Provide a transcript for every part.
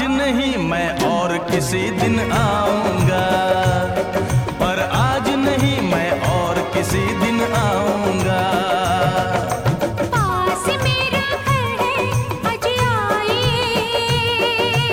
नहीं मैं और किसी दिन आऊंगा, पर आज नहीं मैं और किसी दिन आऊंगा। पास मेरा घर है, आज आइए।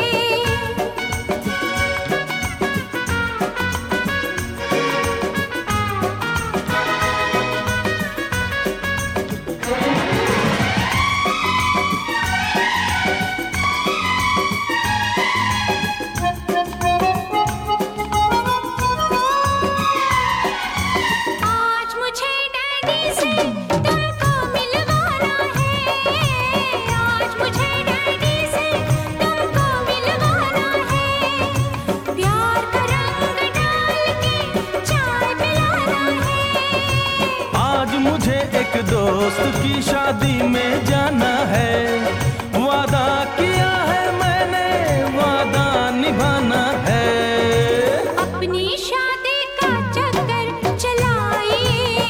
आज मुझे डैडी से तुमको मिलवाना है। आज मुझे डैडी से तुमको मिलवाना है। प्यार का रंग डाल के चाय पिलाना है। आज मुझे एक दोस्त की शादी में जाना है। वादा किया है मैंने, वादा निभाना है। अपनी शादी का चक्कर चलाइए।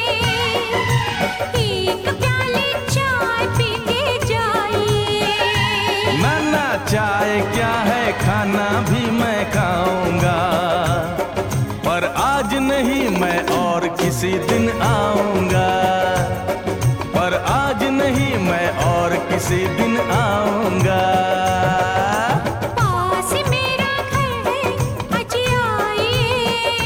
एक प्याली चाय पी के जाइए। ना चाय क्या है, खाना भी मैं खाऊंगा, पर आज नहीं मैं और किसी दिन आऊंगा, पर आज नहीं मैं और किसी दिन आऊंगा। पास मेरा घर है, आज आइए।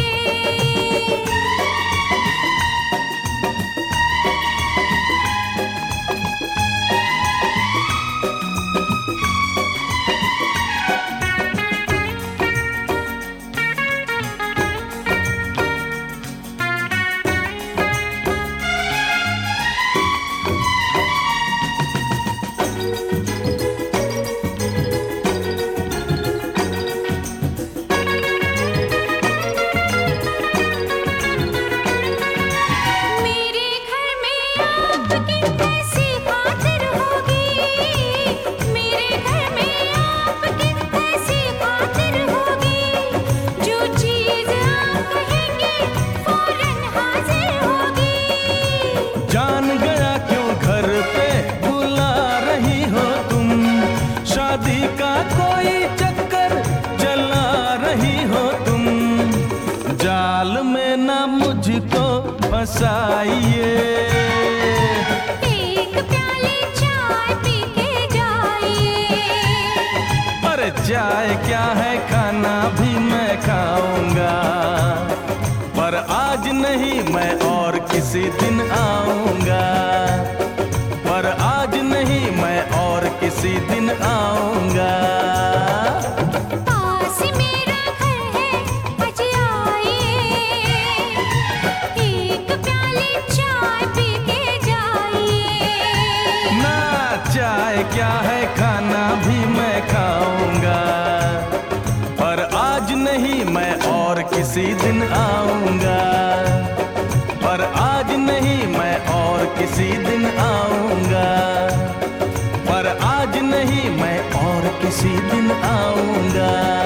मेरे घर में आपकी कैसी खातिर होगी। मेरे घर में आपकी कैसी खातिर होगी। जो चीज़ आप कहेंगे फौरन हाजिर होगी। जान गया क्यों घर पे बुला रही हो तुम, शादी का कोई चक्कर चला रही हो तुम। जाल में ना मुझको फंसाइए। एक प्याली चाय पी के जाइए। अरे चाय क्या है, खाना भी मैं खाऊंगा, पर आज नहीं मैं और किसी दिन आऊंगा, पर आज नहीं मैं और किसी दिन आऊंगा। पास मेरा घर है, आज आइए। एक प्याली चाय पी के जाइए। ना चाय क्या है, खाना भी मैं खाऊंगा, पर आज नहीं मैं और किसी दिन आऊंगा, पर आज नहीं मैं और किसी दिन आऊंगा, पर आज नहीं मैं और किसी दिन आऊंगा।